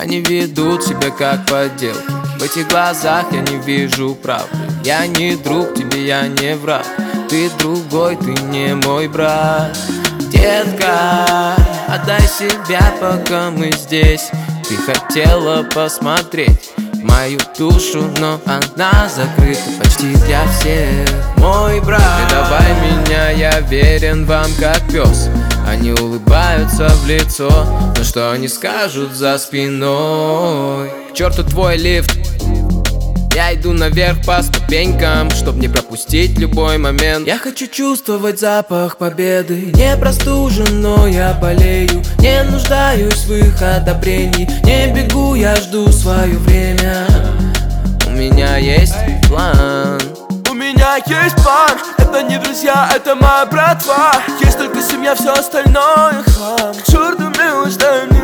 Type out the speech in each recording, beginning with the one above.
Они ведут себя как подделки. В этих глазах я не вижу правды. Я не друг тебе, я не враг. Ты другой, ты не мой брат. Детка, отдай себя, пока мы здесь. Ты хотела посмотреть мою душу, но она закрыта почти для всех. Мой брат, предавай меня, я верен вам как пес. Они улыбаются в лицо, но что они скажут за спиной? К черту твой лифт, я иду наверх по ступенькам, чтоб не пропустить любой момент. Я хочу чувствовать запах победы. Не простужен, но я болею. Не нуждаюсь в их одобрении. Не бегу, я жду свое время. У меня есть план. У меня есть план. Это не друзья, это моя братва. Есть только семья, все остальное хлам. К черту милость, дай мне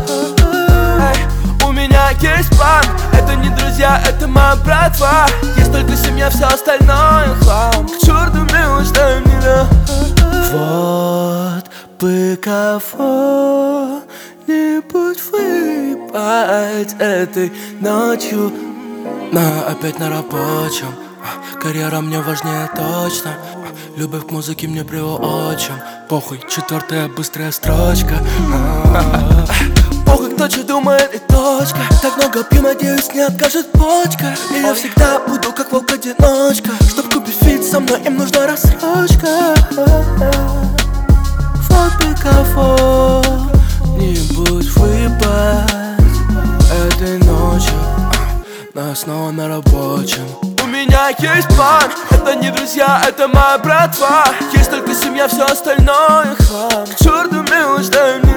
У меня есть план. Это не друзья, это моя братва. Есть только семья, все остальное хлам. К черту милость, дай мне Вот бы кого-нибудь выебать этой ночью. Но опять на рабочем. Карьера мне важнее точно. Любовь к музыке мне приочим. Похуй, четвертая быстрая строчка. Похуй, кто что думает и точка. Так много пью, надеюсь, не откажет почка. И я всегда буду как волк-одиночка. Чтоб купить фит, со мной им нужна рассрочка. Вот бы кого-нибудь выебать этой ночью. Но снова на рабочем. У меня есть план. Это не друзья, это моя братва. Есть только семья, все остальное хлам. К черту милость, дай мне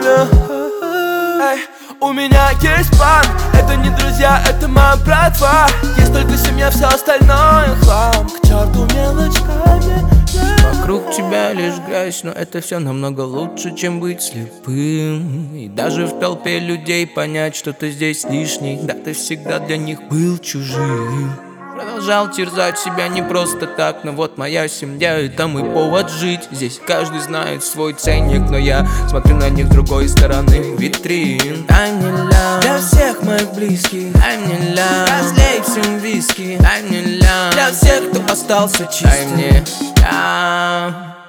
У меня есть план. Это не друзья, это моя братва. Есть только семья, все остальное хлам. К черту мелочками. Вокруг тебя лишь грязь, но это все намного лучше, чем быть слепым. И даже в толпе людей понять, что ты здесь лишний. Да, ты всегда для них был чужим. Продолжал терзать себя не просто так, но вот моя семья, это мой повод жить. Здесь каждый знает свой ценник, но я смотрю на них с другой стороны витрин. Дай мне ля для всех моих близких, дай мне ля разлей всем виски, дай мне ля для всех, кто остался чистым, дай мне ля.